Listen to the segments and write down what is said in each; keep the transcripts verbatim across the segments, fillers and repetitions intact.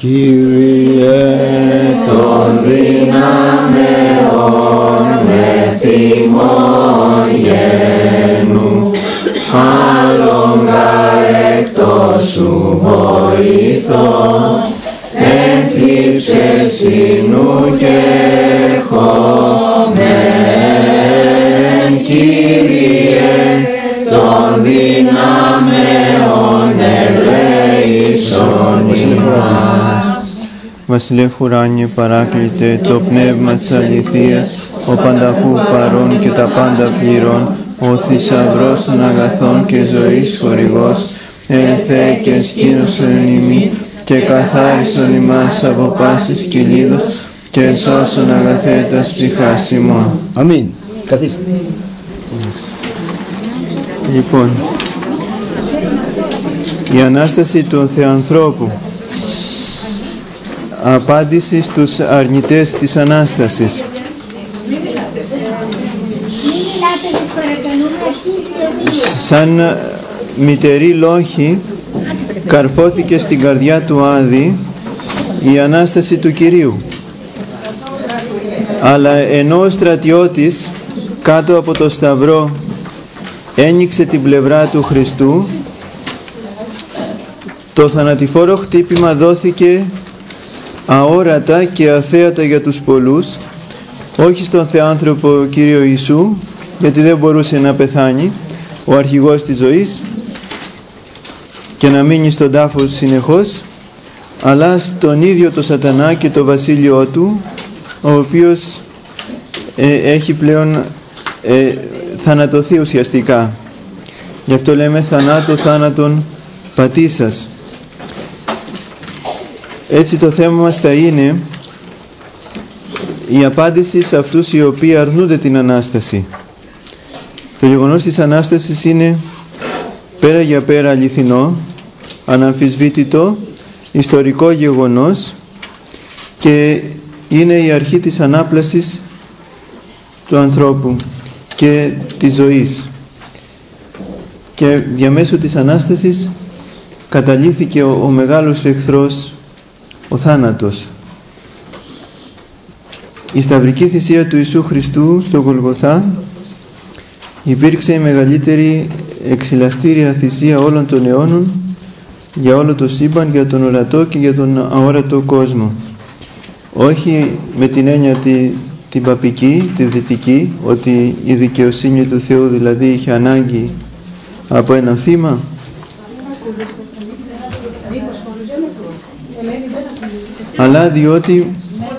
Κύριε των δυνάμεων με θυμών γένου, άλλον γαρ εκτός σου βοηθών, έθλιψε συνού και ερχόμεν. Κύριε των δυνάμεων ελέησον ημάς. Βασιλεύ ουράνιε παράκλητε, το πνεύμα της αληθείας, ο πανταχού παρών και τα πάντα πληρών, ο θησαυρός των αγαθών και ζωής χορηγός, ελθέ και σκήνωσον ημί και καθάρισον ημάς από πάσης κυλίδος και σώσον αγαθέτας ψυχάς ημών. Αμήν. Καθίστε. Λοιπόν, η Ανάσταση του Θεανθρώπου. Απάντηση στους αρνητές της Ανάστασης. Σαν μητερή λόγχη καρφώθηκε στην καρδιά του Άδη η Ανάσταση του Κυρίου. Αλλά ενώ ο στρατιώτης κάτω από το σταυρό ένοιξε την πλευρά του Χριστού, το θανατηφόρο χτύπημα δόθηκε αόρατα και αθέατα για τους πολλούς, όχι στον Θεάνθρωπο Κύριο Ιησού, γιατί δεν μπορούσε να πεθάνει, ο αρχηγός της ζωής, και να μείνει στον τάφο συνεχώς, αλλά στον ίδιο το σατανά και το βασίλειό του, ο οποίος ε, έχει πλέον ε, θανατωθεί ουσιαστικά. Γι' αυτό λέμε θανάτω θάνατον πατήσας. Έτσι το θέμα μας θα είναι η απάντηση σε αυτούς οι οποίοι αρνούνται την Ανάσταση. Το γεγονός της Ανάστασης είναι πέρα για πέρα αληθινό, αναμφισβήτητο, ιστορικό γεγονός και είναι η αρχή της ανάπλασης του ανθρώπου και της ζωής. Και διαμέσου της Ανάστασης καταλύθηκε ο, ο μεγάλος εχθρός, ο θάνατος. Η σταυρική θυσία του Ιησού Χριστού στο Γολγοθά υπήρξε η μεγαλύτερη εξηλαστήρια θυσία όλων των αιώνων για όλο το σύμπαν, για τον ορατό και για τον αόρατο κόσμο. Όχι με την έννοια τη, την παπική, τη δυτική, ότι η δικαιοσύνη του Θεού δηλαδή είχε ανάγκη από ένα θύμα, αλλά διότι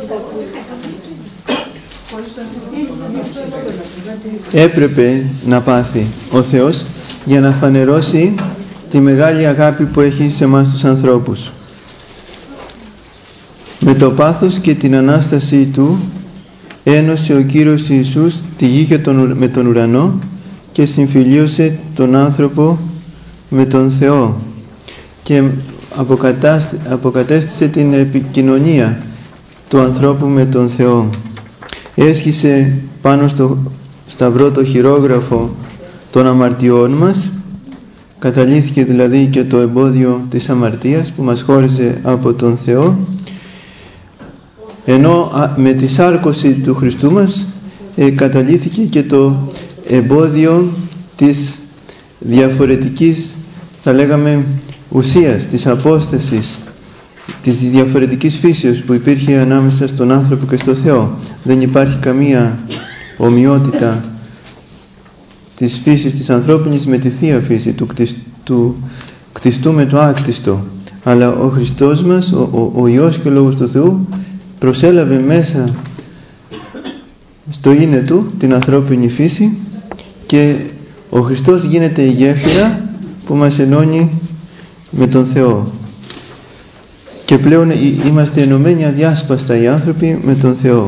έπρεπε να πάθει ο Θεός για να φανερώσει τη μεγάλη αγάπη που έχει σε εμάς τους ανθρώπους. Με το πάθος και την Ανάστασή Του ένωσε ο Κύριος Ιησούς τη γη με τον ουρανό και συμφιλίωσε τον άνθρωπο με τον Θεό και αποκατέστησε την επικοινωνία του ανθρώπου με τον Θεό. Έσχισε πάνω στο σταυρό το χειρόγραφο των αμαρτιών μας, καταλύθηκε δηλαδή και το εμπόδιο της αμαρτίας που μας χώριζε από τον Θεό, ενώ με τη σάρκωση του Χριστού μας ε, καταλύθηκε και το εμπόδιο της διαφορετικής, θα λέγαμε, ουσίας, της απόστασης, της διαφορετικής φύσεως που υπήρχε ανάμεσα στον άνθρωπο και στο Θεό. Δεν υπάρχει καμία ομοιότητα της φύσης της ανθρώπινης με τη Θεία Φύση, του, κτισ, του κτιστού με το άκτιστο. Αλλά ο Χριστός μας, ο, ο, ο Υιός και ο Λόγος του Θεού, προσέλαβε μέσα στο είναι Του την ανθρώπινη φύση και ο Χριστός γίνεται η γέφυρα που μας ενώνει με τον Θεό. Και πλέον είμαστε ενωμένοι αδιάσπαστα οι άνθρωποι με τον Θεό.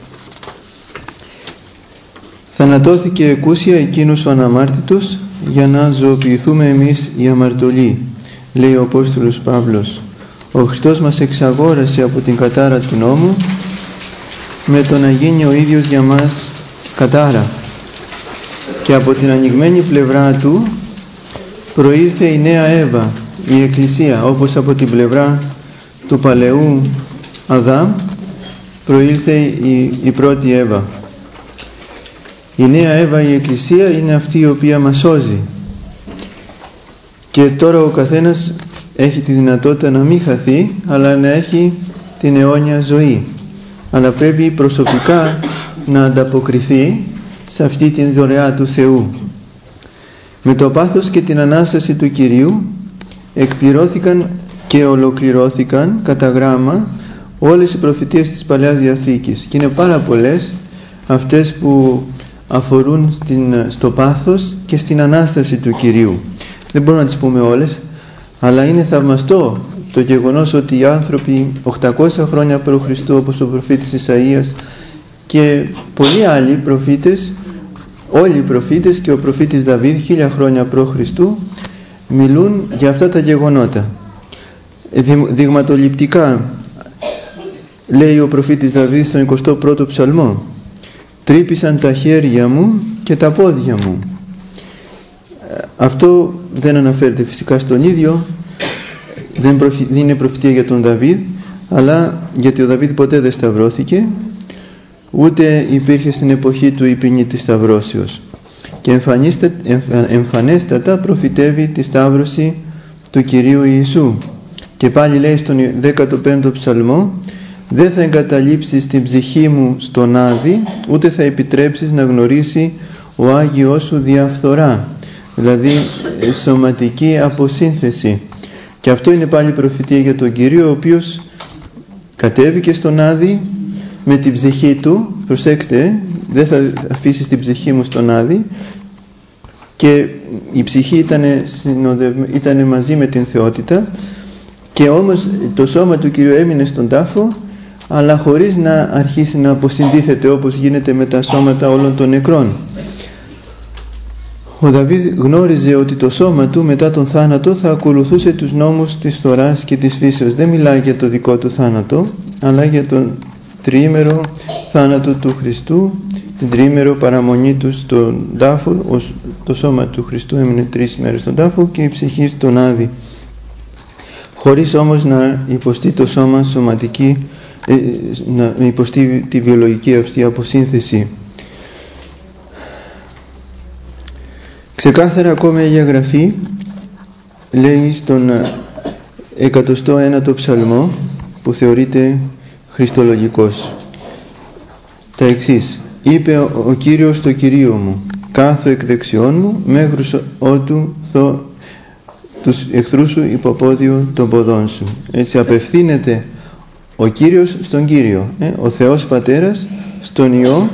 Θανατώθηκε εκούσια εκείνος ο αναμάρτητος για να ζωοποιηθούμε εμείς οι αμαρτωλοί, λέει ο Απόστολος Παύλος. Ο Χριστός μας εξαγόρασε από την κατάρα του νόμου με το να γίνει ο ίδιος για μας κατάρα, και από την ανοιγμένη πλευρά Του προήλθε η νέα Εύα, η Εκκλησία, όπως από την πλευρά του παλαιού Αδάμ προήλθε η, η πρώτη Εύα. Η νέα Εύα, η Εκκλησία, είναι αυτή η οποία μας σώζει. Και τώρα ο καθένας έχει τη δυνατότητα να μην χαθεί, αλλά να έχει την αιώνια ζωή. Αλλά πρέπει προσωπικά να ανταποκριθεί σε αυτή την δωρεά του Θεού. Με το πάθος και την Ανάσταση του Κυρίου εκπληρώθηκαν και ολοκληρώθηκαν κατά γράμμα όλες οι προφητείες της Παλαιάς Διαθήκης. Και είναι πάρα πολλές αυτές που αφορούν στην, στο πάθος και στην Ανάσταση του Κυρίου. Δεν μπορούμε να τις πούμε όλες, αλλά είναι θαυμαστό το γεγονός ότι οι άνθρωποι οκτακόσια χρόνια προ Χριστού, όπως ο προφήτης Ισαΐας και πολλοί άλλοι προφήτες, όλοι οι προφήτες και ο προφήτης Δαβίδ χίλια χρόνια προ Χριστού, μιλούν για αυτά τα γεγονότα. Δειγματοληπτικά λέει ο προφήτης Δαβίδ στον εικοστό πρώτο ψαλμό: «Τρύπησαν τα χέρια μου και τα πόδια μου». Αυτό δεν αναφέρεται φυσικά στον ίδιο, δεν, προφη, δεν είναι προφητεία για τον Δαβίδ, αλλά γιατί ο Δαβίδ ποτέ δεν σταυρώθηκε, ούτε υπήρχε στην εποχή του η ποινή της σταυρώσεως, και εμφανέστατα προφητεύει τη σταύρωση του Κυρίου Ιησού. Και πάλι λέει στον δέκατο πέμπτο ψαλμό: «Δεν θα εγκαταλείψεις την ψυχή μου στον άδη, ούτε θα επιτρέψεις να γνωρίσει ο Άγιος σου διαφθορά», δηλαδή σωματική αποσύνθεση. Και αυτό είναι πάλι προφητεία για τον Κύριο, ο οποίος κατέβηκε στον άδη με την ψυχή του. Προσέξτε, δεν θα αφήσεις την ψυχή μου στον άδη, και η ψυχή ήταν, συνοδευ... ήταν μαζί με την θεότητα, και όμως το σώμα του Κυρίου έμεινε στον τάφο, αλλά χωρίς να αρχίσει να αποσυντίθεται όπως γίνεται με τα σώματα όλων των νεκρών. Ο Δαβίδ γνώριζε ότι το σώμα του μετά τον θάνατο θα ακολουθούσε τους νόμους της φθοράς και της φύσεως. Δεν μιλάει για το δικό του θάνατο, αλλά για τον τριήμερο θάνατο του Χριστού, την τριήμερο παραμονή του στον τάφο. Το σώμα του Χριστού έμεινε τρεις μέρες στον τάφο και η ψυχή στον άδη, χωρίς όμως να υποστεί το σώμα σωματική, ε, να υποστεί τη βιολογική αυτή αποσύνθεση. Ξεκάθαρα ακόμα η Αγγραφή λέει στον εκατοστό ένατο ψαλμό, που θεωρείται χριστολογικός, τα εξής: «Είπε ο Κύριος στο Κυρίο μου, κάθω εκ δεξιών μου, μέγρους ότου θω τους εχθρούς σου υποπόδιο των ποδών σου». Έτσι απευθύνεται ο Κύριος στον Κύριο, ε, ο Θεός Πατέρας στον Υιό,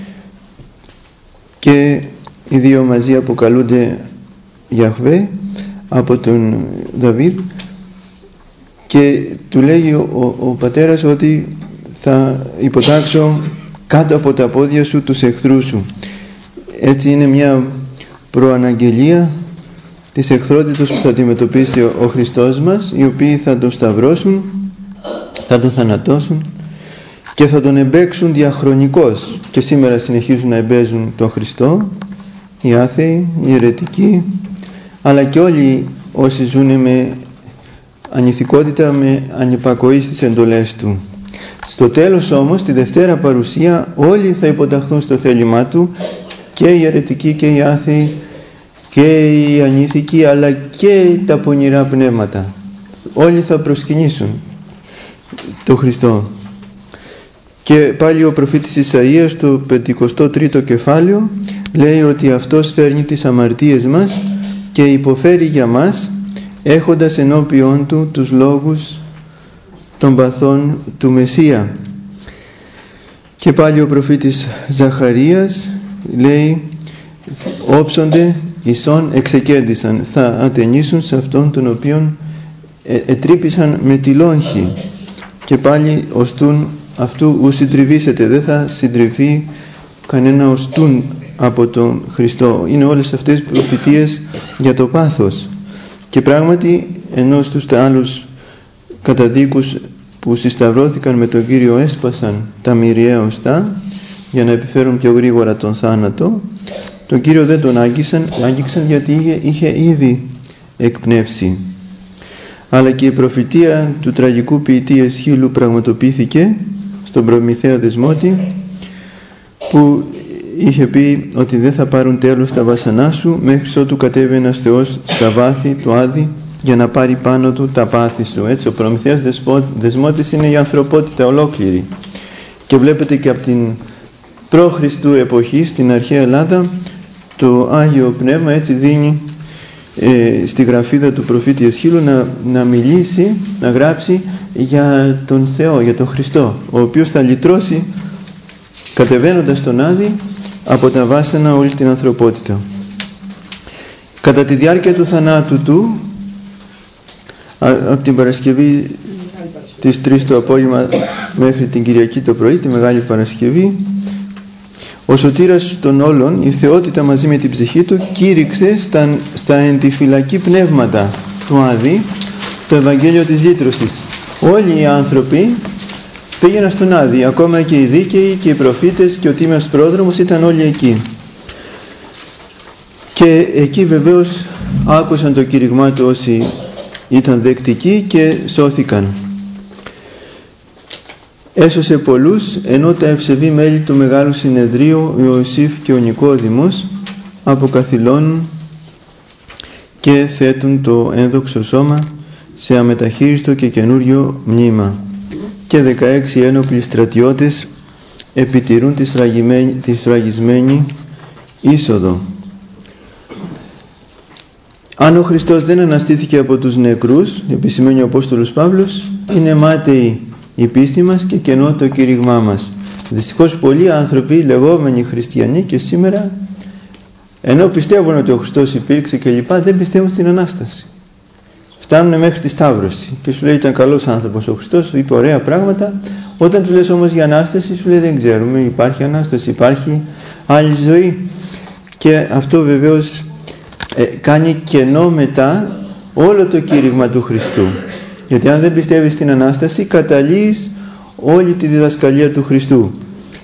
και οι δύο μαζί αποκαλούνται Γιαχβέ από τον Δαβίδ, και του λέγει ο, ο, ο πατέρας ότι θα υποτάξω κάτω από τα πόδια σου τους εχθρούς σου. Έτσι είναι μια προαναγγελία της εχθρότητας που θα αντιμετωπίσει ο, ο Χριστός μας, οι οποίοι θα τον σταυρώσουν, θα τον θανατώσουν και θα τον εμπέξουν διαχρονικώς. Και σήμερα συνεχίζουν να εμπέζουν τον Χριστό οι άθεοι, οι αιρετικοί, αλλά και όλοι όσοι ζουν με ανηθικότητα, με ανυπακοή στις εντολές του. Στο τέλος όμως, τη Δευτέρα Παρουσία, όλοι θα υποταχθούν στο θέλημά του, και οι αιρετικοί και οι άθεοι και οι ανήθικοι, αλλά και τα πονηρά πνεύματα. Όλοι θα προσκυνήσουν τον Χριστό. Και πάλι ο προφήτης Ισαΐας στο πεντηκοστό τρίτο κεφάλαιο λέει ότι αυτός φέρνει τις αμαρτίες μας και υποφέρει για μας, έχοντας ενώπιον του τους λόγους των παθών του Μεσσία. Και πάλι ο προφήτης Ζαχαρίας λέει: «Όψονται ισόν εξεκέντησαν, θα ατενίσουν σε αυτόν τον οποίον ε, ετρύπησαν με τη λόγχη». Και πάλι οστούν αυτού ου συντριβήσετε, δεν θα συντριβεί κανένα οστούν από τον Χριστό. Είναι όλες αυτές οι προφητείες για το πάθος. Και πράγματι, ενώ στους άλλους καταδίκους που συσταυρώθηκαν με τον Κύριο έσπασαν τα μυριαία οστά για να επιφέρουν πιο γρήγορα τον θάνατο, τον Κύριο δεν τον άγγιξαν, άγγιξαν γιατί είχε, είχε ήδη εκπνεύσει. αλλά και η προφητεία του τραγικού ποιητή Εσχύλου πραγματοποιήθηκε στον Προμηθέα Δεσμότη, που είχε πει ότι δεν θα πάρουν τέλος τα βάσανά σου μέχρι ότου κατέβει ένας Θεός στα βάθη του Άδη για να πάρει πάνω του τα πάθη σου. Έτσι, ο Προμηθέας Δεσμότης είναι η ανθρωπότητα ολόκληρη. Και βλέπετε και από την προ-Χριστού εποχή στην αρχαία Ελλάδα το Άγιο Πνεύμα έτσι δίνει ε, στη γραφίδα του προφήτη Εσχύλου να, να μιλήσει, να γράψει για τον Θεό, για τον Χριστό, ο οποίος θα λυτρώσει κατεβαίνοντας στον Άδη από τα βάσανα όλη την ανθρωπότητα. Κατά τη διάρκεια του θανάτου του, από την Παρασκευή τις τρεις το απόγευμα μέχρι την Κυριακή το πρωί, τη Μεγάλη Παρασκευή, ο σωτήρας των όλων, η θεότητα μαζί με την ψυχή του, κήρυξε στα, στα εντυφυλακή πνεύματα του Άδη το Ευαγγέλιο της λύτρωσης. Όλοι οι άνθρωποι πήγαιναν στον Άδη, ακόμα και οι δίκαιοι και οι προφήτες και ο τίμιος πρόδρομος ήταν όλοι εκεί. Και εκεί βεβαίως άκουσαν το κήρυγμά του όσοι ήταν δεκτικοί και σώθηκαν. Έσωσε πολλούς, ενώ τα ευσεβή μέλη του Μεγάλου Συνεδρίου, ο Ιωσήφ και ο Νικόδημος, αποκαθιλώνουν και θέτουν το ένδοξο σώμα σε αμεταχείριστο και καινούριο μνήμα. Και δεκαέξι ένοπλοι στρατιώτες επιτηρούν τη σφραγισμένη, τη σφραγισμένη είσοδο. Αν ο Χριστός δεν αναστήθηκε από τους νεκρούς, επισημαίνει ο Απόστολος Παύλος, είναι μάταιη η πίστη μας και κενό το κήρυγμά μας. Δυστυχώς πολλοί άνθρωποι, λεγόμενοι χριστιανοί και σήμερα, ενώ πιστεύουν ότι ο Χριστός υπήρξε και λοιπά, δεν πιστεύουν στην Ανάσταση. Φτάνουν μέχρι τη Σταύρωση και σου λέει ήταν καλός άνθρωπος ο Χριστός, είπε ωραία πράγματα. Όταν του λες όμως για Ανάσταση, σου λέει δεν ξέρουμε, υπάρχει Ανάσταση, υπάρχει άλλη ζωή. Και αυτό βεβαίως ε, κάνει κενό μετά όλο το κήρυγμα του Χριστού. Γιατί αν δεν πιστεύεις στην Ανάσταση, καταλύεις όλη τη διδασκαλία του Χριστού.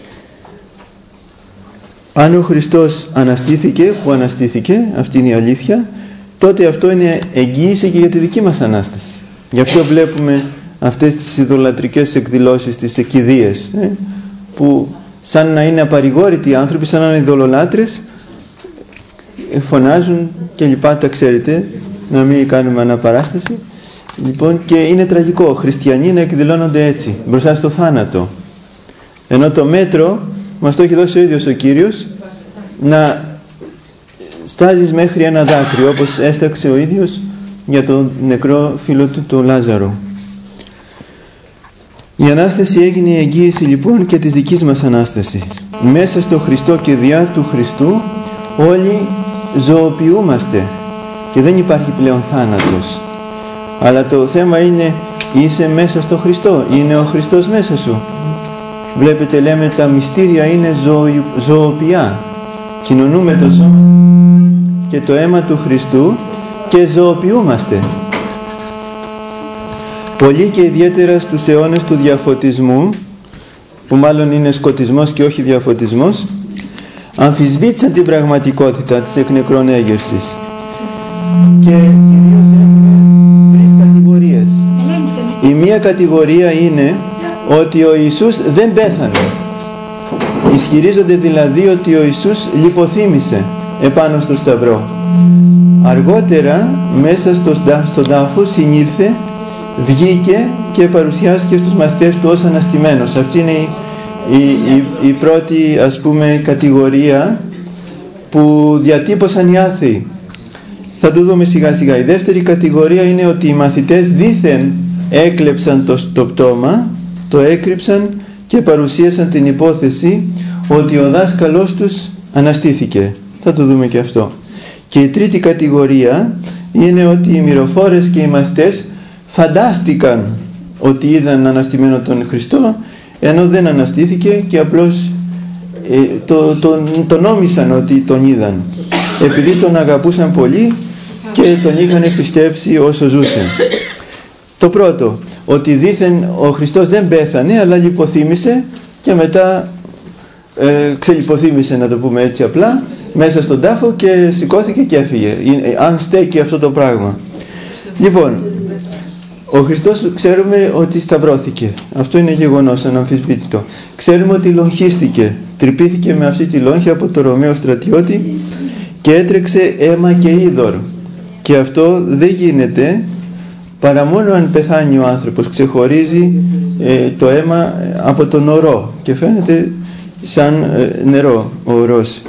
Αν ο Χριστός αναστήθηκε, που αναστήθηκε, αυτή είναι η αλήθεια, τότε αυτό είναι εγγύηση και για τη δική μας Ανάσταση. Γι' αυτό βλέπουμε αυτές τις ειδωλατρικές εκδηλώσεις, τις εκκηδείες, ε, που σαν να είναι απαρηγόρητοι οι άνθρωποι, σαν να είναι ειδωλολάτρες, φωνάζουν και λοιπά, τα ξέρετε, να μην κάνουμε αναπαράσταση. Λοιπόν, και είναι τραγικό χριστιανοί να εκδηλώνονται έτσι μπροστά στο θάνατο, ενώ το μέτρο μας το έχει δώσει ο ίδιος ο Κύριος, να στάζεις μέχρι ένα δάκρυ, όπως έσταξε ο ίδιος για τον νεκρό φίλο του τον Λάζαρο. Η Ανάσταση έγινε η εγγύηση λοιπόν και της δικής μας Ανάστασης. Μέσα στο Χριστό και διά του Χριστού όλοι ζωοποιούμαστε και δεν υπάρχει πλέον θάνατος. Αλλά το θέμα είναι, είσαι μέσα στο Χριστό, είναι ο Χριστός μέσα σου. Βλέπετε, λέμε τα μυστήρια είναι ζω, ζωοποιιά. Κοινωνούμε το σώμα και το αίμα του Χριστού και ζωοποιούμαστε. Πολλοί και ιδιαίτερα στους αιώνες του διαφωτισμού, που μάλλον είναι σκοτισμός και όχι διαφωτισμός, αμφισβήτησαν την πραγματικότητα της εκ νεκρών έγερσης. Και κυρίως έχουμε τρεις κατηγορίες. Η μία κατηγορία είναι ότι ο Ιησούς δεν πέθανε. Ισχυρίζονται δηλαδή ότι ο Ιησούς λιποθύμησε επάνω στο Σταυρό. Αργότερα μέσα στο, στον τάφο συνήλθε, βγήκε και παρουσιάστηκε στους μαθητές του ως αναστημένος. Αυτή είναι η, η, η, η πρώτη, ας πούμε, κατηγορία που διατύπωσαν οι άθεοι. Θα το δούμε σιγά σιγά. Η δεύτερη κατηγορία είναι ότι οι μαθητές δήθεν έκλεψαν το, το πτώμα, το έκρυψαν και παρουσίασαν την υπόθεση ότι ο δάσκαλός τους αναστήθηκε. Θα το δούμε και αυτό. Και η τρίτη κατηγορία είναι ότι οι μυροφόρες και οι μαθητές φαντάστηκαν ότι είδαν αναστημένο τον Χριστό, ενώ δεν αναστήθηκε και απλώς ε, το, το, το νόμισαν ότι τον είδαν, επειδή τον αγαπούσαν πολύ και τον είχαν πιστέψει όσο ζούσε. Το πρώτο, ότι δήθεν ο Χριστός δεν πέθανε αλλά λιποθύμησε και μετά ε, ξελιποθύμησε, να το πούμε έτσι απλά, μέσα στον τάφο και σηκώθηκε και έφυγε. Αν στέκει αυτό το πράγμα. Λοιπόν, Ο Χριστός ξέρουμε ότι σταυρώθηκε. Αυτό είναι γεγονός αναμφισβήτητο. Ξέρουμε ότι λογχίστηκε. Τρυπήθηκε με αυτή τη λόγχη από το Ρωμαίο στρατιώτη και έτρεξε αίμα και είδωρ. Και αυτό δεν γίνεται παρά μόνο αν πεθάνει ο άνθρωπος. Ξεχωρίζει ε, το αίμα από τον ορό και φαίνεται σαν ε, νερό ο ορός.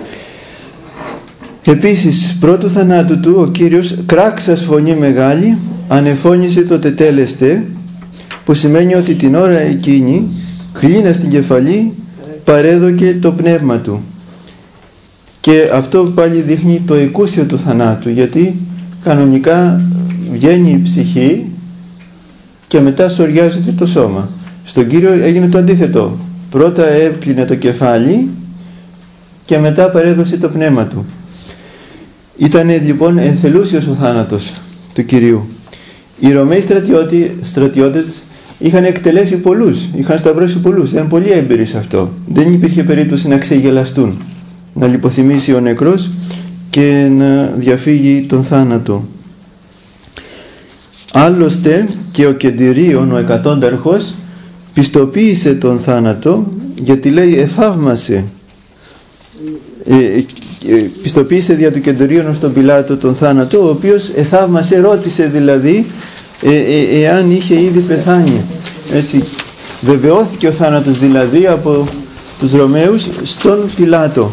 Επίσης, πρώτου θανάτου του ο Κύριος κράξας φωνή μεγάλη ανεφώνησε το τετέλεστε, που σημαίνει ότι την ώρα εκείνη κλίνα στην κεφαλή παρέδωκε το πνεύμα του. Και αυτό πάλι δείχνει το εκούσιο του θανάτου, γιατί κανονικά βγαίνει η ψυχή και μετά σωριάζεται το σώμα. Στον Κύριο έγινε το αντίθετο. Πρώτα έπλυνε το κεφάλι και μετά παρέδωσε το πνεύμα του. Ήταν λοιπόν ενθελούσιος ο θάνατος του Κυρίου. Οι Ρωμαίοι στρατιώτες είχαν εκτελέσει πολλούς, είχαν σταυρώσει πολλούς, ήταν πολύ έμπειροι σε αυτό. Δεν υπήρχε περίπτωση να ξεγελαστούν, να λιποθυμήσει ο νεκρός και να διαφύγει τον θάνατο. Άλλωστε και ο Κεντηρίων, ο εκατόνταρχος, πιστοποίησε τον θάνατο, γιατί λέει εθαύμασε. Ε, ε, πιστοποίησε δια του Κεντηρίων στον Πιλάτο τον θάνατο, ο οποίος εθαύμασε, ρώτησε δηλαδή ε, ε, εάν είχε ήδη πεθάνει. Έτσι, βεβαιώθηκε ο θάνατος δηλαδή από τους Ρωμαίους στον Πιλάτο.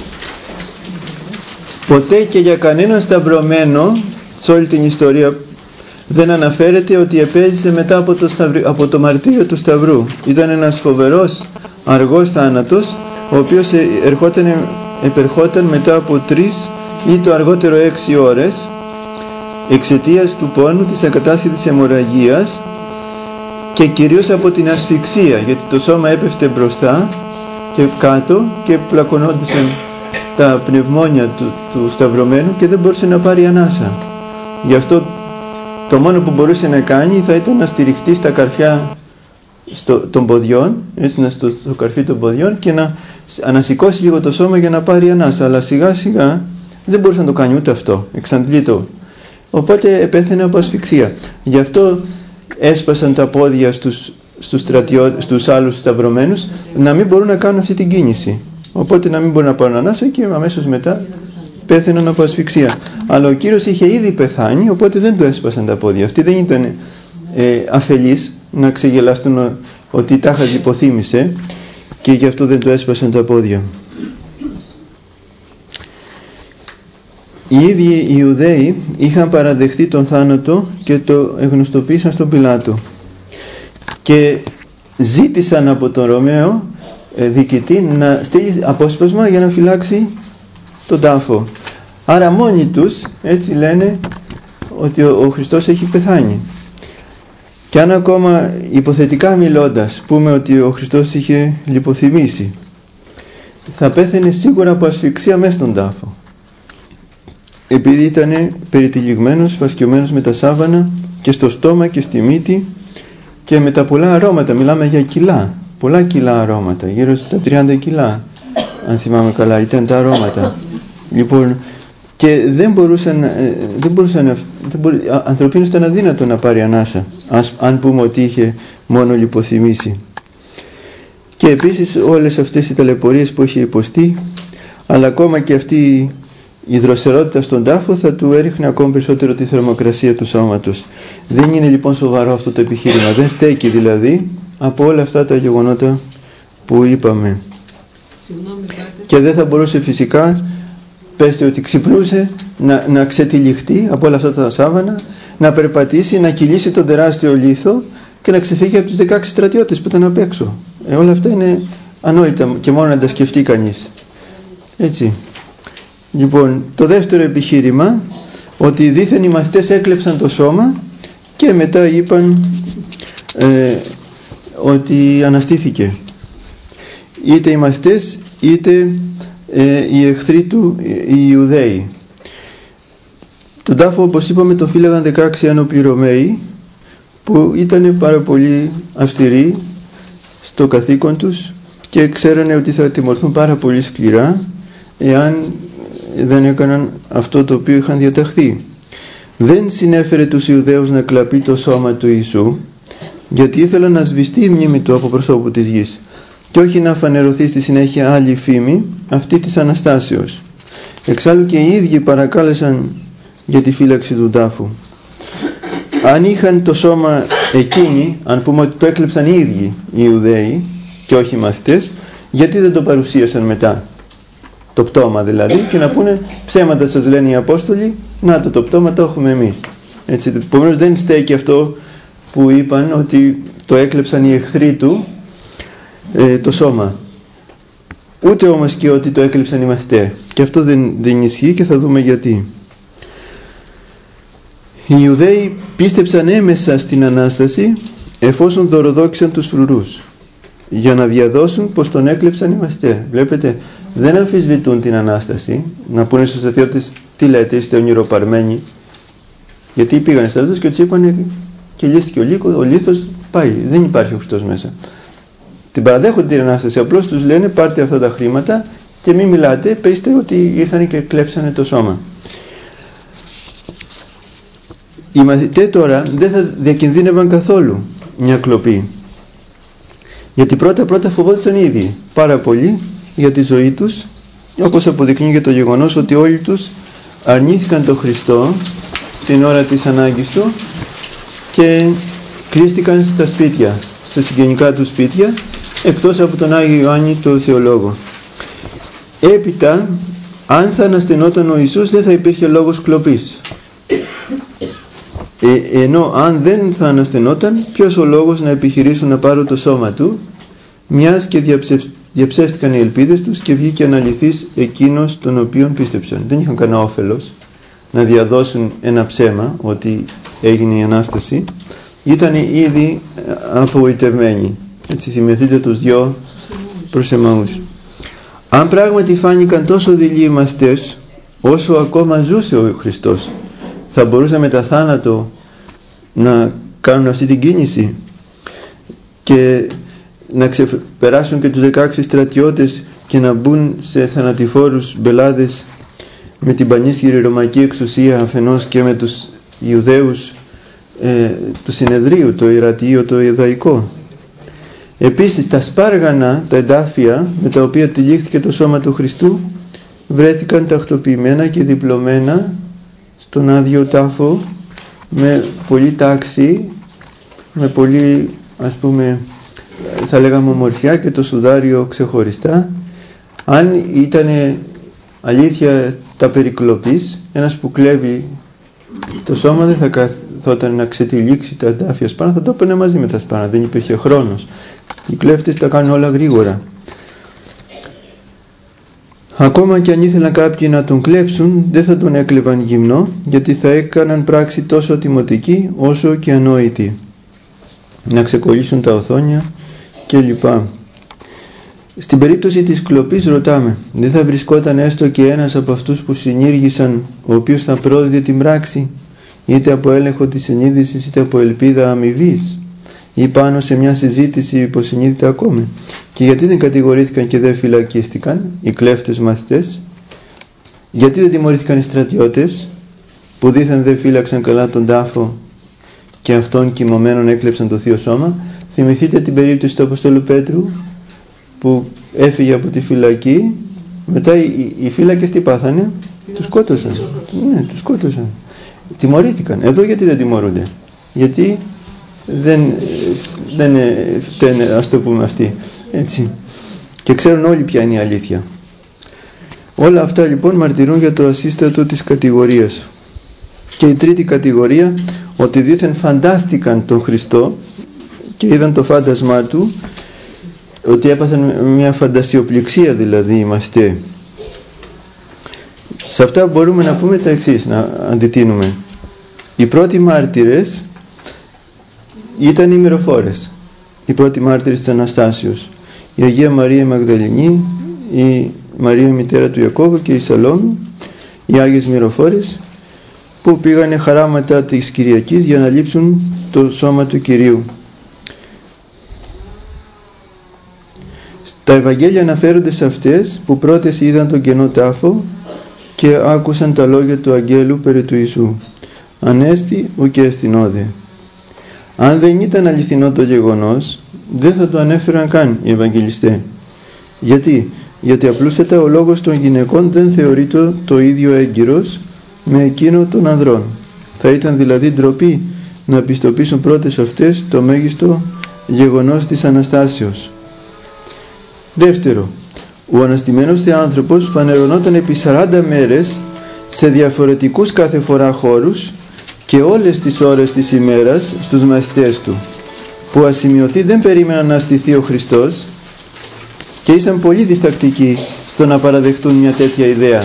Ποτέ και για κανέναν σταυρωμένο σε όλη την ιστορία δεν αναφέρεται ότι επέζησε μετά από το, σταυρι... από το μαρτύριο του Σταυρού. Ήταν ένας φοβερός αργός θάνατος, ο οποίος ερχόταν, επερχόταν μετά από τρεις ή το αργότερο έξι ώρες εξαιτίας του πόνου, της ακατάσχετης αιμορραγίας και κυρίως από την ασφυξία, γιατί το σώμα έπεφτε μπροστά και κάτω και πλακωνόντουσαν τα πνευμόνια του, του σταυρωμένου και δεν μπορούσε να πάρει ανάσα. Γι' αυτό το μόνο που μπορούσε να κάνει θα ήταν να στηριχτεί στα καρφιά στο, των ποδιών, έτσι να στο, στο καρφί των ποδιών και να ανασηκώσει λίγο το σώμα για να πάρει ανάσα. Αλλά σιγά σιγά δεν μπορούσε να το κάνει ούτε αυτό, εξαντλείτο. Οπότε επέθαινε από ασφυξία. Γι' αυτό έσπασαν τα πόδια στους, στους, στρατιώ, στους άλλους σταυρωμένους να μην μπορούν να κάνουν αυτή την κίνηση. Οπότε να μην μπορούν να πάρουν ανάσα και αμέσως μετά πέθαιναν από ασφυξία. Αλλά ο Κύριος είχε ήδη πεθάνει, οπότε δεν του έσπασαν τα πόδια. Αυτοί δεν ήταν ε, αφελείς να ξεγελάστούν ότι τάχα λιποθύμησε και γι' αυτό δεν του έσπασαν τα πόδια. Οι ίδιοι οι Ιουδαίοι είχαν παραδεχτεί τον θάνατο και το εγνωστοποίησαν στον Πιλάτο και ζήτησαν από τον Ρωμαίο ε, διοικητή να στείλει απόσπασμα για να φυλάξει τον τάφο. Άρα μόνοι τους έτσι λένε ότι ο, ο Χριστός έχει πεθάνει. Και αν ακόμα υποθετικά μιλώντας πούμε ότι ο Χριστός είχε λιποθυμήσει, θα πέθαινε σίγουρα από ασφυξία μέσα στον τάφο, επειδή ήταν περιτυλιγμένος, φασκιωμένος με τα σάβανα και στο στόμα και στη μύτη και με τα πολλά αρώματα. Μιλάμε για κιλά, πολλά κιλά αρώματα, γύρω στα τριάντα κιλά αν θυμάμαι καλά ήταν τα αρώματα. Λοιπόν, και δεν μπορούσαν, δεν μπορούσαν δεν μπορού, ανθρωπίνως ήταν αδύνατο να πάρει ανάσα, ας, αν πούμε ότι είχε μόνο λιποθυμήσει. Και επίσης όλες αυτές οι ταλαιπωρίες που είχε υποστεί, αλλά ακόμα και αυτή η δροσερότητα στον τάφο θα του έριχνε ακόμη περισσότερο τη θερμοκρασία του σώματος. Δεν είναι λοιπόν σοβαρό αυτό το επιχείρημα, δεν στέκει δηλαδή από όλα αυτά τα γεγονότα που είπαμε. Και δεν θα μπορούσε φυσικά, πέστε ότι ξυπνούσε, να, να ξετυλιχτεί από όλα αυτά τα σάβανα, να περπατήσει, να κυλήσει τον τεράστιο λίθο και να ξεφύγει από τους δεκαέξι στρατιώτες που ήταν απ' έξω. Ε, όλα αυτά είναι ανόητα και μόνο να τα σκεφτεί κανείς. Έτσι. Λοιπόν, το δεύτερο επιχείρημα, ότι δήθεν οι μαθητές έκλεψαν το σώμα και μετά είπαν ε, ότι αναστήθηκε. Είτε οι μαθητές είτε ε, οι εχθροί του, οι Ιουδαίοι. Τον τάφο, όπως είπαμε, τον φύλαγαν δεκαέξι άνοπλοι Ρωμαίοι που ήταν πάρα πολύ αυστηροί στο καθήκον τους και ξέρανε ότι θα τιμωρηθούν πάρα πολύ σκληρά εάν δεν έκαναν αυτό το οποίο είχαν διαταχθεί. δεν συνέφερε τους Ιουδαίους να κλαπεί το σώμα του Ιησού, γιατί ήθελαν να σβηστεί η μνήμη του από προσώπου της γης και όχι να φανερωθεί στη συνέχεια άλλη φήμη, αυτή της Αναστάσεως. Εξάλλου και οι ίδιοι παρακάλεσαν για τη φύλαξη του τάφου. Αν είχαν το σώμα εκείνοι, αν πούμε ότι το έκλεψαν οι ίδιοι οι Ιουδαίοι και όχι οι μαθητές, γιατί δεν το παρουσίασαν μετά, το πτώμα δηλαδή, και να πούνε ψέματα σας λένε οι Απόστολοι, να το το πτώμα το έχουμε εμείς. Έτσι, επομένως δεν στέκει αυτό που είπαν ότι το έκλεψαν οι εχθροί του ε, το σώμα, ούτε όμως και ότι το έκλεψαν οι μαθητές, και αυτό δεν, δεν ισχύει και θα δούμε γιατί. Οι Ιουδαίοι πίστεψαν έμεσα στην Ανάσταση εφόσον δωροδόξησαν τους φρουρούς για να διαδώσουν πως τον έκλεψαν οι μαθητές. Βλέπετε, δεν αμφισβητούν την Ανάσταση, να πούνε στους στρατιώτες τι λέτε, είστε ονειροπαρμένοι, γιατί πήγαν στρατιώτες και τους είπαν και λύστηκε ο, λύκο, ο λίθος, πάει, δεν υπάρχει ο Χριστός μέσα. Την παραδέχονται την Ανάσταση, απλώς τους λένε πάρτε αυτά τα χρήματα και μην μιλάτε, πέστε ότι ήρθαν και κλέψανε το σώμα. Οι μαθητές τώρα δεν θα διακινδύνευαν καθόλου μια κλοπή, γιατί πρώτα πρώτα φοβόντουσαν οι ίδιοι πάρα πολύ για τη ζωή τους, όπως αποδεικνύει και το γεγονός ότι όλοι τους αρνήθηκαν τον Χριστό την ώρα της ανάγκης του και κλείστηκαν στα σπίτια, στα συγγενικά του σπίτια, εκτός από τον Άγιο Ιωάννη τον Θεολόγο. Έπειτα, αν θα αναστενόταν ο Ιησούς, δεν θα υπήρχε λόγος κλοπής. Ε, ενώ αν δεν θα αναστενόταν, ποιος ο λόγος να επιχειρήσουν να πάρουν το σώμα του, μιας και διαψευ... διαψεύτηκαν οι ελπίδες τους και βγήκε αναλυθής εκείνος τον οποίον πίστεψαν. Δεν είχαν κανένα όφελος να διαδώσουν ένα ψέμα ότι έγινε η Ανάσταση. Ήταν ήδη απογοητευμένοι. Έτσι, θυμηθείτε τους δυο προς Εμαούς. Αν πράγματι φάνηκαν τόσο δειλοί οι μαθητές, όσο ακόμα ζούσε ο Χριστός, θα μπορούσαν μετά θάνατο να κάνουν αυτή την κίνηση και να ξεπεράσουν και τους δεκαέξι στρατιώτες και να μπουν σε θανατηφόρους μπελάδες με την πανίσχυρη ρωμαϊκή εξουσία αφενός και με τους Ιουδαίους ε, του Συνεδρίου, το Ιερατείο, το Ιουδαϊκό. Επίσης τα σπάργανα, τα εντάφια με τα οποία τυλίχθηκε το σώμα του Χριστού βρέθηκαν τακτοποιημένα και διπλωμένα στον άδειο τάφο με πολύ τάξη, με πολύ, ας πούμε, θα λέγαμε ομορφιά, και το σουδάριο ξεχωριστά. Αν ήταν αλήθεια τα περικλοπής, ένας που κλέβει το σώμα δεν θα καθόταν να ξετυλίξει τα εντάφια σπάνα, θα το έπαιρνε μαζί με τα σπάνα, δεν υπήρχε χρόνος. Οι κλέφτες τα κάνουν όλα γρήγορα. Ακόμα και αν ήθελαν κάποιοι να τον κλέψουν, δεν θα τον έκλεβαν γυμνό, γιατί θα έκαναν πράξη τόσο τιμωτική όσο και ανόητη. Να ξεκολλήσουν τα οθόνια κλπ. Στην περίπτωση της κλοπής ρωτάμε, δεν θα βρισκόταν έστω και ένας από αυτούς που συνήργησαν, ο οποίος θα πρόδιδε την πράξη, είτε από έλεγχο της συνείδησης είτε από ελπίδα αμοιβής, ή πάνω σε μια συζήτηση υποσυνείδητα ακόμη? Και γιατί δεν κατηγορήθηκαν και δεν φυλακίστηκαν οι κλέφτες μαθητές? Γιατί δεν τιμωρήθηκαν οι στρατιώτες που δήθεν δεν φύλαξαν καλά τον τάφο και αυτόν κοιμωμένον έκλεψαν το Θείο Σώμα? Θυμηθείτε την περίπτωση του Αποστόλου Πέτρου που έφυγε από τη φυλακή, μετά οι, οι φύλακες τι πάθανε? Τους σκότωσαν. Ναι, τους σκότωσαν. Τιμωρήθηκαν. Εδώ γιατί δεν τιμωρούνται? Γιατί δεν, δεν φταίνε, ας το πούμε, αυτοί. Έτσι. Και ξέρουν όλοι ποια είναι η αλήθεια. Όλα αυτά λοιπόν μαρτυρούν για το ασύστατο της κατηγορίας. Και η τρίτη κατηγορία, ότι δήθεν φαντάστηκαν τον Χριστό και είδαν το φάντασμά του, ότι έπαθαν μια φαντασιοπληξία δηλαδή οι μαθητές. Σε αυτά μπορούμε να πούμε τα εξής, να αντιτείνουμε. Οι πρώτοι μάρτυρες ήταν οι μυροφόρες, οι πρώτοι μάρτυρες της Αναστάσεως, η Αγία Μαρία Μαγδαληνή, η Μαρία μητέρα του Ιακώβου και η Σαλόμη, οι Άγιες Μυροφόρες, που πήγανε χαράματα της Κυριακής για να λείψουν το σώμα του Κυρίου. Τα Ευαγγέλια αναφέρονται σε αυτές που πρώτες είδαν τον κενό τάφο και άκουσαν τα λόγια του Αγγέλου περί του Ιησού. ανέστη ουκ εστινόδε. Αν δεν ήταν αληθινό το γεγονός, δεν θα το ανέφεραν καν οι Ευαγγελιστές. Γιατί? Γιατί απλούστατα ο λόγος των γυναικών δεν θεωρείται το ίδιο έγκυρος με εκείνο των ανδρών. Θα ήταν δηλαδή ντροπή να πιστοποιήσουν πρώτες αυτές το μέγιστο γεγονός της Αναστάσεως. Δεύτερο, ο αναστημένος Θεάνθρωπος φανερωνόταν επί σαράντα μέρες σε διαφορετικούς κάθε φορά χώρους και όλες τις ώρες της ημέρας στους μαθητές του, που ασημειωθεί δεν περίμεναν να στηθεί ο Χριστός και ήσαν πολύ διστακτικοί στο να παραδεχτούν μια τέτοια ιδέα.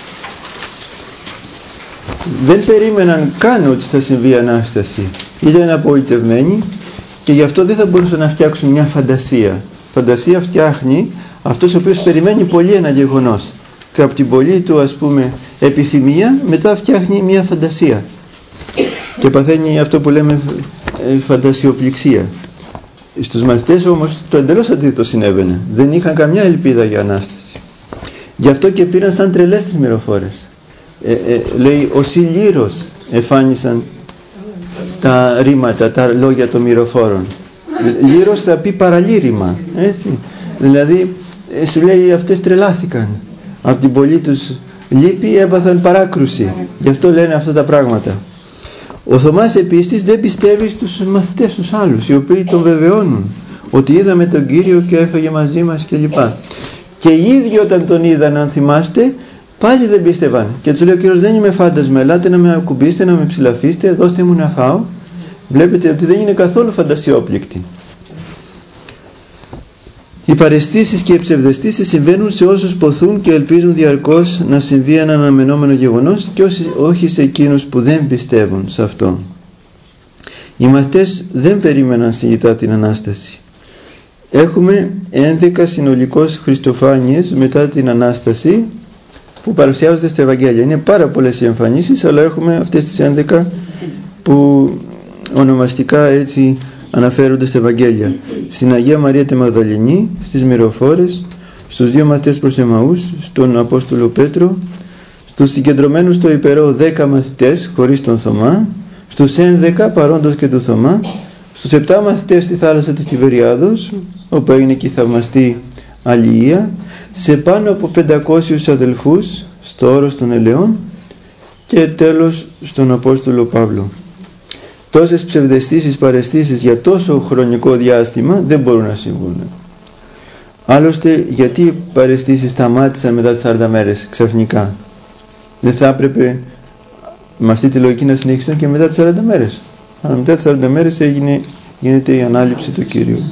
Δεν περίμεναν καν ότι θα συμβεί η Ανάσταση. Ήταν απογοητευμένοι και γι' αυτό δεν θα μπορούσαν να φτιάξουν μια φαντασία. Φαντασία φτιάχνει αυτός ο οποίος περιμένει πολύ ένα γεγονός και από την πολύ του, ας πούμε, επιθυμία μετά φτιάχνει μια φαντασία και παθαίνει αυτό που λέμε φαντασιοπληξία. Στους μαθητές όμως το εντελώς αντίθετο συνέβαινε. Δεν είχαν καμιά ελπίδα για Ανάσταση. Γι' αυτό και πήραν σαν τρελές τις μυροφόρες. Ε, ε, λέει ως ηλίρος εφάνισαν τα ρήματα, τα λόγια των μυροφόρων. Λύρος θα πει παραλήρημα, έτσι. Δηλαδή ε, σου λέει αυτές τρελάθηκαν. Από την πολλή τους λύπη έπαθαν παράκρουση. Γι' αυτό λένε αυτά τα πράγματα. Ο Θωμάς επίσης δεν πιστεύει στους μαθητές τους άλλους, οι οποίοι τον βεβαιώνουν ότι είδαμε τον Κύριο και έφαγε μαζί μας κλπ. Και οι ίδιοι όταν τον είδαν, αν θυμάστε, πάλι δεν πίστευαν. Και τους λέει ο Κύριος, δεν είμαι φάντασμα, ελάτε να με ακουμπήσετε, να με ψηλαφίσετε, δώστε μου να φάω. Βλέπετε ότι δεν είναι καθόλου φαντασιόπληκτη. Οι παραισθήσεις και οι ψευδαισθήσεις συμβαίνουν σε όσους ποθούν και ελπίζουν διαρκώς να συμβεί ένα αναμενόμενο γεγονός και όχι σε εκείνους που δεν πιστεύουν σε αυτό. Οι μαθητές δεν περίμεναν συνειδητά την Ανάσταση. Έχουμε έντεκα συνολικώς Χριστοφάνειες μετά την Ανάσταση που παρουσιάζονται στα Ευαγγέλια. Είναι πάρα πολλές οι εμφανίσεις, αλλά έχουμε αυτές τις έντεκα που ονομαστικά έτσι αναφέρονται στα Ευαγγέλια. Στην Αγία Μαρία τη Μαγδαληνή, στις Μυροφόρες, στους δύο μαθητές προς Εμαούς, στον Απόστολο Πέτρο, στους συγκεντρωμένους στο υπερό δέκα μαθητές χωρίς τον Θωμά, στους ένδεκα παρόντος και του Θωμά, στους επτά μαθητές στη θάλασσα της Τιβεριάδος, όπου έγινε και η θαυμαστή αλληλεία, σε πάνω από πεντακόσιους αδελφούς στο όρος των Ελαιών και τέλος στον Απόστολο Παύλο. Τόσες ψευδαισθήσεις, παραισθήσεις για τόσο χρονικό διάστημα δεν μπορούν να συμβούν. Άλλωστε, γιατί οι παραισθήσεις σταμάτησαν μετά τις σαράντα μέρες ξαφνικά? Δεν θα έπρεπε με αυτή τη λογική να συνεχιστούν και μετά τις σαράντα μέρες? Αλλά μετά τις σαράντα μέρες έγινε, γίνεται η ανάληψη του Κυρίου.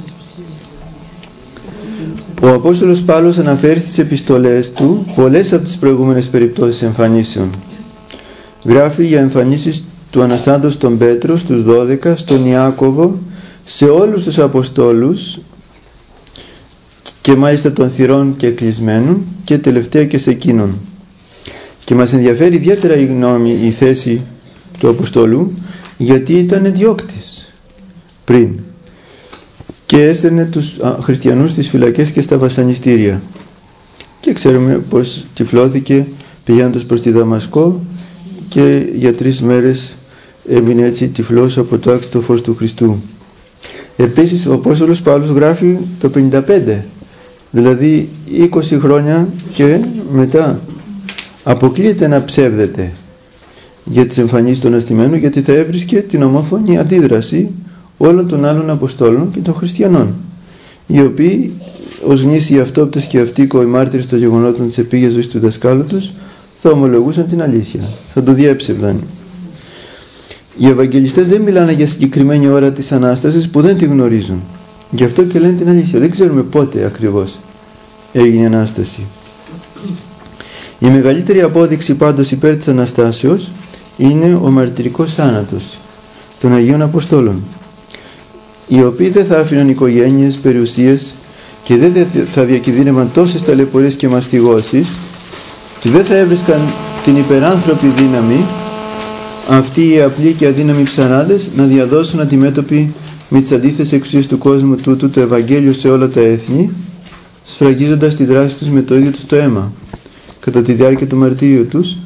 Ο Απόστολος Παύλος αναφέρει στις επιστολές του πολλές από τις προηγούμενες περιπτώσεις εμφανίσεων. Γράφει για εμφανίσεις του Αναστάντος τον Πέτρο, στους δώδεκα, στον Ιάκωβο, σε όλους τους Αποστόλους και μάλιστα των θυρών και κλεισμένων και τελευταία και σε εκείνον. Και μας ενδιαφέρει ιδιαίτερα η γνώμη, η θέση του Αποστόλου, γιατί ήταν διώκτης πριν και έσαιρνε τους χριστιανούς στις φυλακές και στα βασανιστήρια. Και ξέρουμε πως τυφλώθηκε πηγαίνοντας προς τη Δαμασκό και για τρεις μέρες έμεινε έτσι τυφλός από το άξιτο φως του Χριστού. Επίσης ο Απόστολος Παύλος γράφει το πενήντα πέντε, δηλαδή είκοσι χρόνια και μετά αποκλείεται να ψεύδεται για τις εμφανίσεις των αστημένων, γιατί θα έβρισκε την ομόφωνη αντίδραση όλων των άλλων Αποστόλων και των χριστιανών, οι οποίοι ως γνήσιοι αυτόπτες και αυτοίκοοι μάρτυρες των γεγονότων της επίγειας ζωής του δασκάλου τους θα ομολογούσαν την αλήθεια, θα το διέψευδαν. Οι Ευαγγελιστές δεν μιλάνε για συγκεκριμένη ώρα της Ανάστασης που δεν τη γνωρίζουν. Γι' αυτό και λένε την αλήθεια. Δεν ξέρουμε πότε ακριβώς έγινε η Ανάσταση. Η μεγαλύτερη απόδειξη πάντως υπέρ της Αναστάσεως είναι ο μαρτυρικός θάνατος των Αγίων Αποστόλων, οι οποίοι δεν θα άφηναν οικογένειες, περιουσίες και δεν θα διακινδύνευαν τόσες ταλαιπωρίες και μαστιγώσεις και δεν θα έβρισκαν την υπεράνθρωπη δύναμη αυτοί οι απλοί και αδύναμοι ψαράδες να διαδώσουν αντιμέτωποι με τις αντίθετες εξουσίες του κόσμου τούτου το Ευαγγέλιο σε όλα τα έθνη, σφραγίζοντας τη δράση τους με το ίδιο τους το αίμα κατά τη διάρκεια του μαρτύριου τους,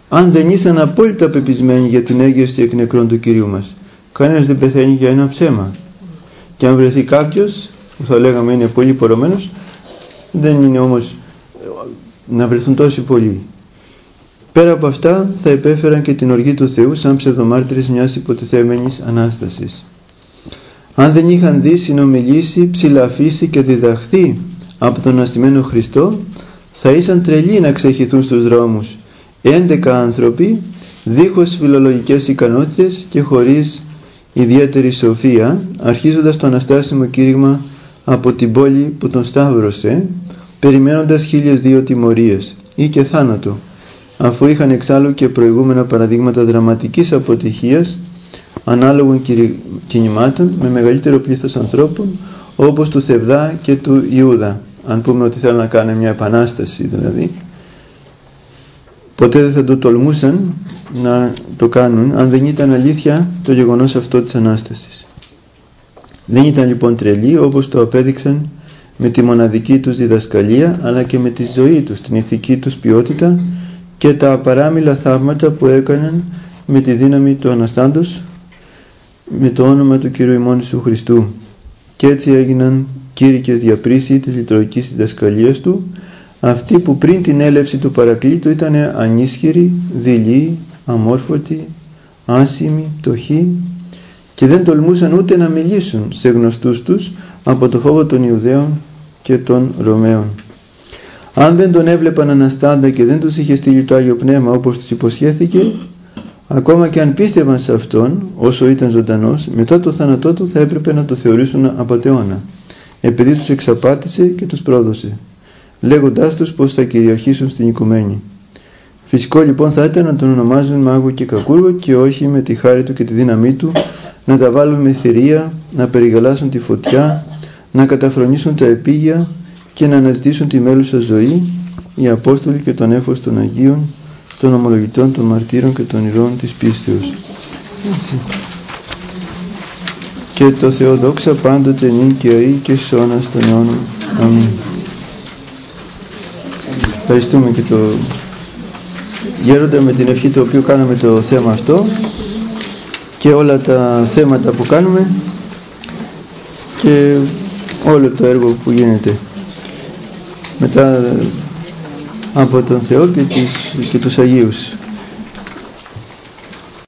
αν δεν ήσαν απόλυτα πεπισμένοι για την έγερση εκ νεκρών του Κυρίου μας. Κανένας δεν πεθαίνει για ένα ψέμα. Και αν βρεθεί κάποιος που θα λέγαμε είναι πολύ πορωμένος, δεν είναι όμως να βρεθούν τόσοι πολλοί. Πέρα από αυτά θα επέφεραν και την οργή του Θεού σαν ψευδομάρτυρες μιας υποτιθέμενης Ανάστασης. Αν δεν είχαν δει, συνομιλήσει, ψηλαφίσει και διδαχθεί από τον αστημένο Χριστό, θα ήσαν τρελοί να ξεχυθούν στους δρόμους έντεκα άνθρωποι δίχως φιλολογικές ικανότητες και χωρίς ιδιαίτερη σοφία, αρχίζοντας το αναστάσιμο κήρυγμα από την πόλη που τον σταύρωσε, περιμένοντας χίλιες δύο τιμωρίες ή και θάνατο, αφού είχαν εξάλλου και προηγούμενα παραδείγματα δραματικής αποτυχίας ανάλογων κινημάτων με μεγαλύτερο πλήθος ανθρώπων, όπως του Θευδά και του Ιούδα. Αν πούμε ότι θέλουν να κάνουν μια επανάσταση δηλαδή, ποτέ δεν θα το τολμούσαν να το κάνουν αν δεν ήταν αλήθεια το γεγονός αυτό της Ανάστασης. Δεν ήταν λοιπόν τρελοί, όπως το απέδειξαν με τη μοναδική τους διδασκαλία, αλλά και με τη ζωή τους, την ηθική τους ποιότητα και τα απαράμιλα θαύματα που έκαναν με τη δύναμη του Αναστάντος με το όνομα του Κυρίου ημών Ιησού Χριστού. Και έτσι έγιναν κήρυκες διαπρίσιοι της λειτουργικής διδασκαλίας του, αυτοί που πριν την έλευση του Παρακλήτου ήταν ανίσχυροι, δειλοί, αμόρφωτοι, άσημοι, πτωχοί και δεν τολμούσαν ούτε να μιλήσουν σε γνωστούς τους από το φόβο των Ιουδαίων και των Ρωμαίων. Αν δεν τον έβλεπαν αναστάντα και δεν τους είχε στείλει το Άγιο Πνεύμα όπως τους υποσχέθηκε, ακόμα και αν πίστευαν σε Αυτόν όσο ήταν ζωντανός, μετά το θάνατό του θα έπρεπε να το θεωρήσουν απατεώνα, επειδή τους εξαπάτησε και τους πρόδωσε, λέγοντάς τους πως θα κυριαρχήσουν στην οικουμένη. Φυσικό λοιπόν θα ήταν να τον ονομάζουν μάγο και κακούργο και όχι με τη χάρη του και τη δύναμή του να τα βάλουν με θηρία, να περιγαλάσουν τη φωτιά, να καταφρονήσουν τα επίγεια και να αναζητήσουν τη μέλουσα ζωή, οι Απόστολοι και τον έφος των Αγίων, των ομολογητών, των μαρτύρων και των ηρώων της πίστεως. Έτσι. Και το Θεό δόξα πάντοτε νυν και αεί και στους αιώνας των αιώνων. Αμήν. Ευχαριστούμε και το Γέροντα με την ευχή το οποίο κάναμε το θέμα αυτό και όλα τα θέματα που κάνουμε και όλο το έργο που γίνεται μετά από τον Θεό και, τις, και τους Αγίους.